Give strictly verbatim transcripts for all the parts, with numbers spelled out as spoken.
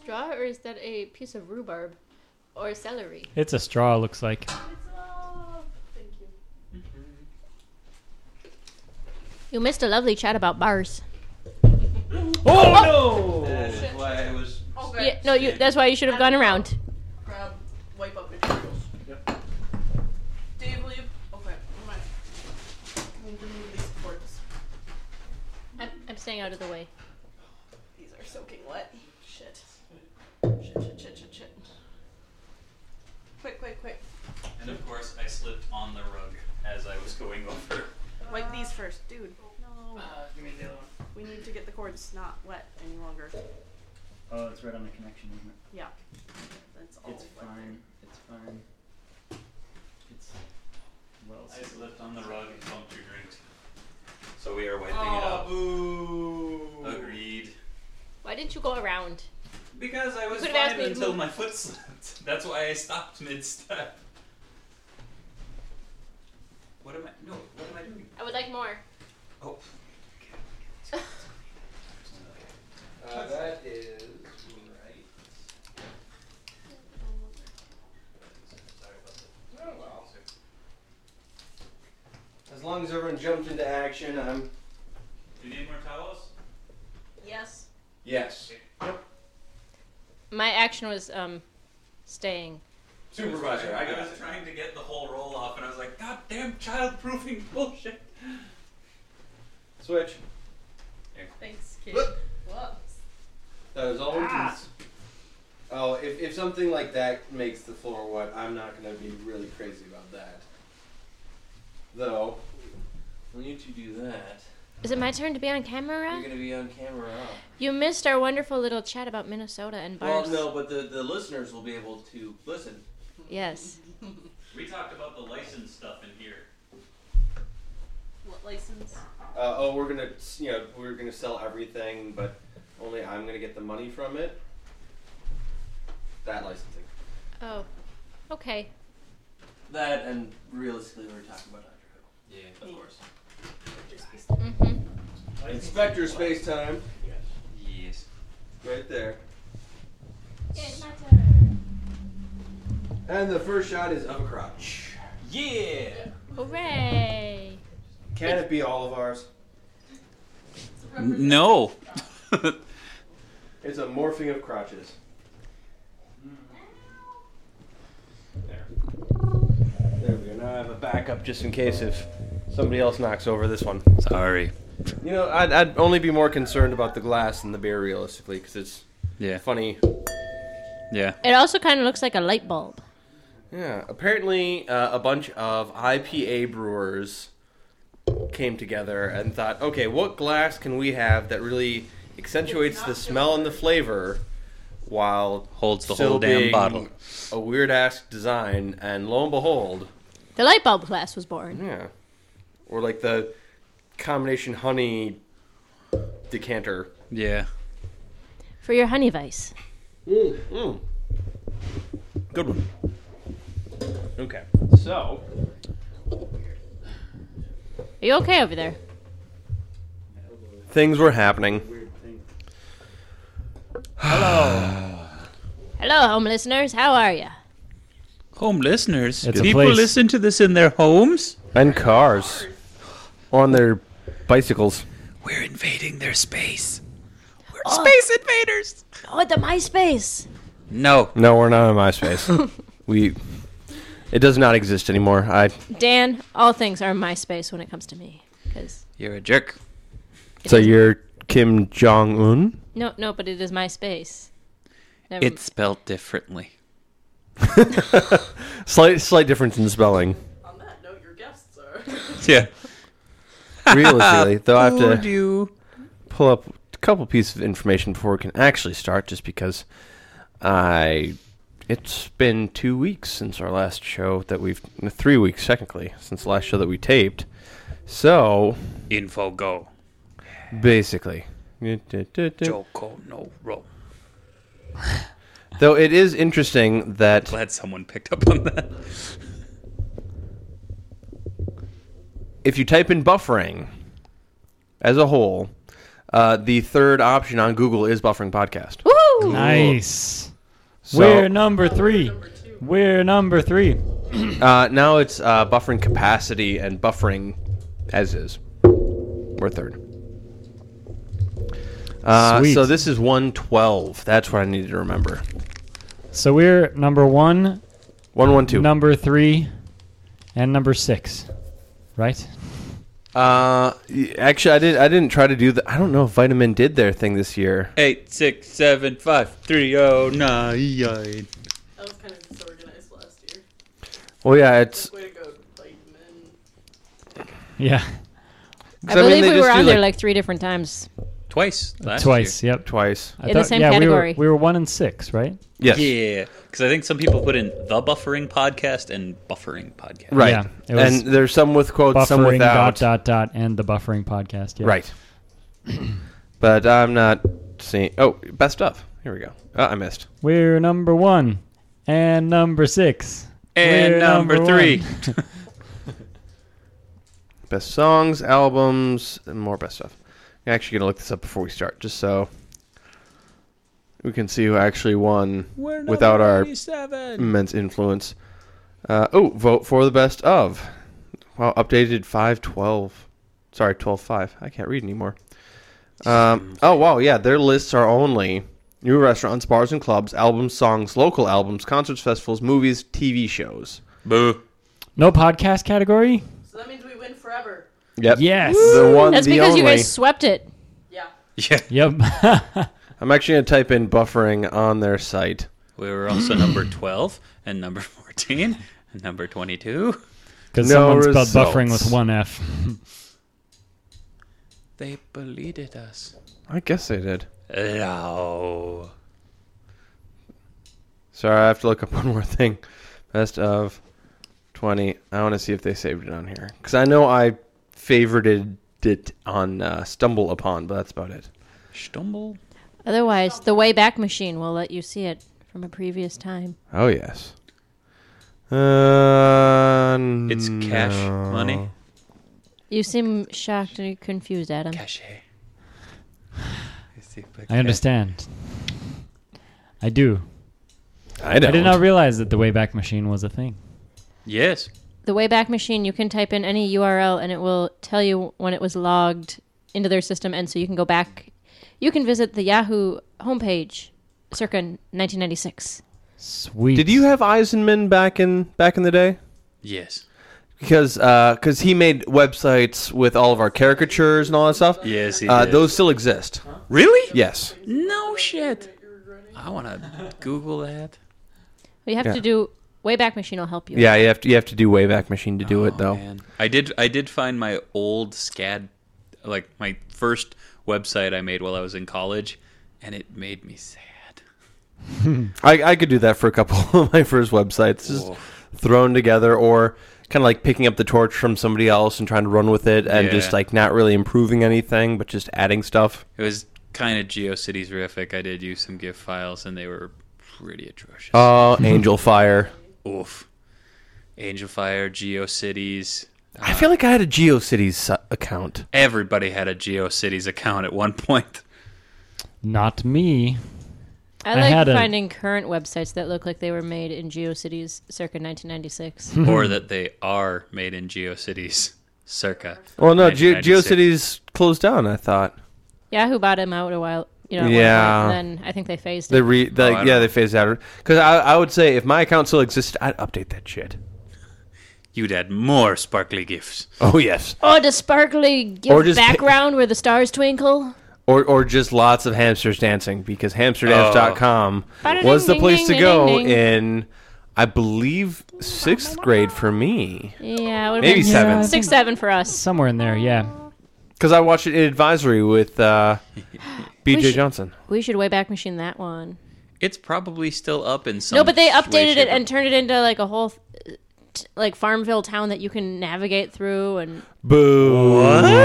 straw or is that a piece of rhubarb or celery? It's a straw, looks like. It's all... Thank you. You missed a lovely chat about bars. Oh, no! That is why I was... Okay. Yeah, no, you, that's why you should have gone around. Grab, wipe up materials. Yep. Dave, will you? Okay. I'm gonna I'm gonna remove these cords. I'm, I'm staying out of the way. These are soaking wet. Shit. Shit, shit, shit, shit, shit. Quick, quick, quick. And of course, I slipped on the rug as I was going over. Wipe these first. Dude, no. Uh, give me the other one. We need to get the cords not wet any longer. Oh, it's right on the connection, isn't it? Yeah. That's all It's wet. fine. It's fine. It's well. I slipped on the rug and bumped your drinks. So we are wiping it up. Boo. Agreed. Why didn't you go around? Because I was could've asked fine me to until move. my foot slipped. That's why I stopped mid-step. What am I? No. What am I doing? I would like more. Oh. Uh, that is right. Oh well. As long as everyone jumped into action, I'm. Do you need more towels? Yes. Yes. My action was um, staying. Supervisor, I got was it. trying to get the whole roll off, and I was like, "God damn, child-proofing bullshit." Switch. Thanks, kid. Look. Whoops. That was all ah. Oh, if, if something like that makes the floor wet, I'm not going to be really crazy about that. Though, when you two do that, Is it my turn to be on camera? you're going to be on camera. You missed our wonderful little chat about Minnesota and Well, bars. no, but the, the listeners will be able to listen. Yes. We talked about the license stuff in here. What license? Uh, oh, we're gonna, you know, we're gonna sell everything, but only I'm gonna get the money from it. That licensing. Oh. Okay. That and realistically, we're talking about Doctor Who. Yeah, of course. Mm-hmm. Inspector Space Time, Yes. right there. Yeah, it's my turn. And the first shot is of a crotch. Yeah. Hooray! Can it be all of ours? No. It's a morphing of crotches. There. There we go. Now I have a backup just in case if somebody else knocks over this one. Sorry. You know, I'd, I'd only be more concerned about the glass than the beer, realistically, because it's Yeah. funny. Yeah. It also kind of looks like a light bulb. Yeah. Apparently, uh, a bunch of I P A brewers came together and thought, okay, what glass can we have that really accentuates the smell and the flavor while Holds the still whole damn being bottle. a weird-ass design, and lo and behold, The light bulb class was born. yeah. Or like the combination honey decanter. Yeah. For your honey vice. Mm, mm. Good one. Okay, so Are you okay over there? things were happening. Hello, home listeners. How are ya? Home listeners. It's a People place. listen to this in their homes. And cars on their bicycles. We're invading their space. We're Oh. space invaders. Oh, the MySpace. No. No, we're not on MySpace. we. It does not exist anymore. I. Dan, all things are MySpace when it comes to me. Cause You're a jerk. So you're Kim Jong Un. no, no, but it is MySpace. Never It's spelled differently. Slight, slight difference in spelling. On that note, your guests are. Yeah. Realistically, though, I have Fooled to you. pull up a couple pieces of information before we can actually start, just because I. It's been two weeks since our last show that we've. Three weeks, technically, since the last show that we taped. So, Info go. basically. Joko no roll. Though it is interesting that. Glad someone picked up on that. If you type in buffering as a whole, uh, the third option on Google is Buffering Podcast. Woo! Woo! Nice. So- We're number three. We're number three. Uh, now it's uh, buffering capacity and buffering as is. We're third. Uh, Sweet. so this is one twelve. That's what I needed to remember. So we're number one, one one two. number three, and number six. Right? Uh, y- actually, I didn't. I didn't try to do that. I don't know if Vitamin did their thing this year. Eight, six, seven, five, three, oh, nine. That was kind of disorganized last year. Well, yeah, it's. Way to go, Vitamin. Yeah. I 'cause I mean, believe they we just were do, on there like, like three different times. Twice last Twice, year. yep. twice. I In the same yeah, category. We were, we were one and six, right? Yes. Yeah, because I think some people put in the buffering podcast and buffering podcast. Right. Yeah, it was and there's some with quotes, some Buffering, without. dot, dot, dot, and the buffering podcast. Yeah. Right. But I'm not seeing. Oh, best of. Here we go. Oh, I missed. We're number one and number six. And We're number three. one. Best songs, albums, and more best stuff. I'm actually going to look this up before we start, just so we can see who actually won We're without our eighty-seven. immense influence. Uh, oh, vote for the best of. Well, updated five twelve. Sorry, twelve five. I can't read anymore. Um, oh, wow, yeah. Their lists are only new restaurants, bars and clubs, albums, songs, local albums, concerts, festivals, movies, T V shows. Boo. No podcast category? So that means we win forever. Yep. Yes. The one, That's the because only. you guys swept it. Yeah. Yeah. Yep. I'm actually going to type in buffering on their site. We were also number twelve and number fourteen and number twenty-two. Because No someone spelled buffering results. with one F. They deleted us. I guess they did. No. Sorry, I have to look up one more thing. Best of twenty. I want to see if they saved it on here. Because I know I favorited it on uh, Stumble Upon, but that's about it. Stumble. Otherwise, the Wayback Machine will let you see it from a previous time. Oh, yes. Uh, It's cash no. money. You seem shocked and confused, Adam. Cachet. I understand. I do. I I don't. did not realize that the Wayback Machine was a thing. Yes. The Wayback Machine, you can type in any U R L and it will tell you when it was logged into their system, and so you can go back. You can visit the Yahoo homepage circa nineteen ninety-six. Sweet. Did you have Eisenman back in back in the day? Yes. Because because he made websites with all of our caricatures and all that stuff. Yes, he Uh, did. those still exist. Really? Yes. No shit. I want to Google that. You have Yeah. to do Wayback Machine will help you. Yeah, you have to you have to do Wayback Machine to do it Oh, though. man. I did. I did find my old SCAD, like my first website I made while I was in college, and it made me sad. I, I could do that for a couple of my first websites, just Whoa. thrown together, or kind of like picking up the torch from somebody else and trying to run with it, and Yeah. just like not really improving anything, but just adding stuff. It was kind of GeoCitiesrific. I did use some GIF files, and they were pretty atrocious. Oh, Angel Fire. Oof. Angel Fire, GeoCities. I feel like I had a GeoCities su- account. Everybody had a GeoCities account at one point. Not me. I I like had a- finding current websites that look like they were made in GeoCities circa nineteen ninety-six. Or that they are made in GeoCities circa. Well, no, Ge- nineteen ninety-six. GeoCities closed down. I thought Yahoo bought them out a while, you know. at one Yeah. point, and then I think they phased they it. re they, I yeah don't- they phased out because I I would say if my account still existed, I'd update that shit. You'd add more sparkly GIFs. Oh yes, Oh, the sparkly gift Or just- background where the stars twinkle. or or just lots of hamsters dancing because hamsterdance dot com Oh. was the Ding, place ding, to ding, go ding, ding. in, I believe, sixth grade for me. Yeah, it would've Maybe been seven. six, seven for us. Somewhere in there, yeah. Because I watched it in Advisory with uh, B J We should- Johnson. We should Wayback Machine that one. It's probably still up in some No, but they way, updated shape, it or- and turned it into like a whole, uh, t- like Farmville town that you can navigate through and. Boo.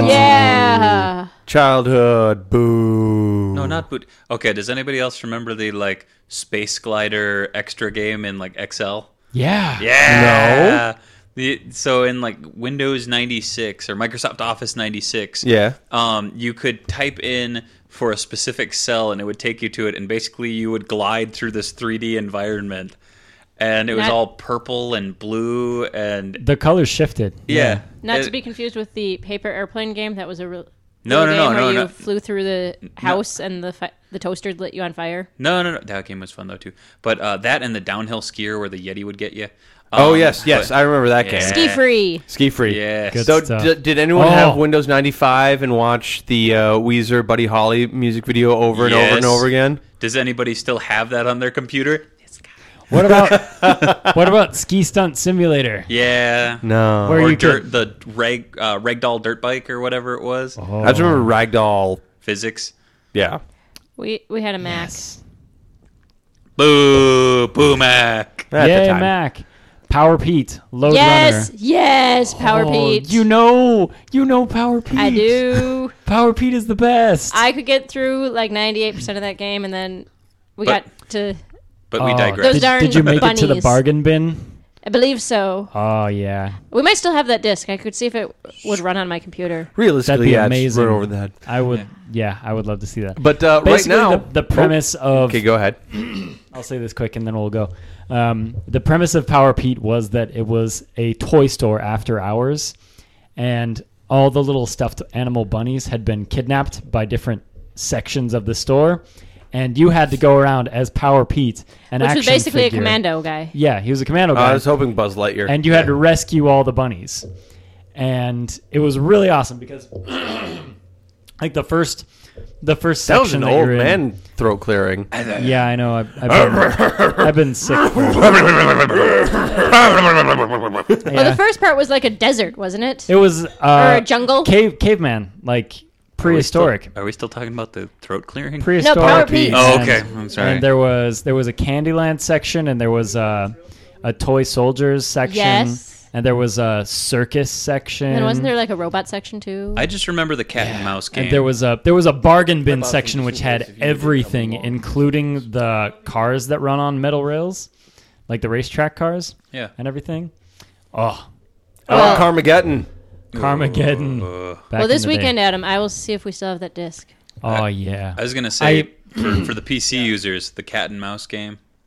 Yeah. Childhood. Boo. No, not boot. Okay, does anybody else remember the like Space Glider extra game in like Excel? Yeah. Yeah. No. The, so in like Windows ninety-six or Microsoft Office ninety-six, Yeah. um, you could type in for a specific cell, and it would take you to it, and basically you would glide through this three D environment, and it was Not- all purple and blue, and The colors shifted. yeah. Not It- to be confused with the paper airplane game. That was a real. No, real no, no, game where no, you no. flew through the house and the fi- the toaster lit you on fire. No, no, no. That game was fun though too. But uh, that and the downhill skier where the Yeti would get you. Oh Um, yes, yes, but- I remember that Yeah. game. Ski free. Ski free. Yes. Good So stuff. d- did anyone Oh. have Windows ninety-five and watch the uh, Weezer Buddy Holly music video over and over and Yes. over again? Does anybody still have that on their computer? What about what about Ski Stunt Simulator? Yeah. No. Where Or you dirt, could- the rag uh, ragdoll dirt bike or whatever it was. Oh. I just remember Ragdoll. Physics. Yeah. We we had a Mac. Yes. Boo, boo, Mac. At the Yay, time. Mac. Power Pete. Load Yes, Runner. yes, Power Oh, Pete. You know, you know Power Pete. I do. Power Pete is the best. I could get through like ninety-eight percent of that game, and then we But- got to. But we Oh, digress. Those Did, darn did you make it to the bunnies. bargain bin? I believe so. Oh yeah, We might still have that disc. I could see if it would run on my computer. Realistically, That'd be yeah, amazing. It's right over the head. I would. Yeah, I would love to see that. But uh, right Basically, now, the, the premise of okay, go ahead. I'll say this quick and then we'll go. Um, the premise of Power Pete was that it was a toy store after hours, and all the little stuffed animal bunnies had been kidnapped by different sections of the store, and you had to go around as Power Pete, an Which action was basically figure. a commando guy. Yeah, he was a commando Uh, guy, I was hoping Buzz Lightyear. and you had to rescue all the bunnies, and it was really awesome because, like the first, the first that was section an that old you're in- man throat clearing. Yeah, I know. I've, I've, been, I've been sick. For, Well, yeah. the first part was like a desert, wasn't it? It was uh, Or a jungle? cave caveman, like Are we still- prehistoric. Are we still talking about the throat clearing? Prehistoric. Power Pete. Oh, and- okay. I'm sorry. And there was there was a Candyland section, and there was a, a toy soldiers section, Yes. and there was a circus section. And wasn't there like a robot section too? I just remember the cat and mouse game. And there was a there was a bargain bin about section some which singles had if you needed to everything, come along? including the cars that run on metal rails, like the racetrack cars yeah. and everything. Oh, Oh, Well- Carmageddon. Carmageddon. Uh, back well, this in the day. weekend, Adam, I will see if we still have that disc. Oh yeah. I was gonna say I- for, for the P C users, the cat and mouse game.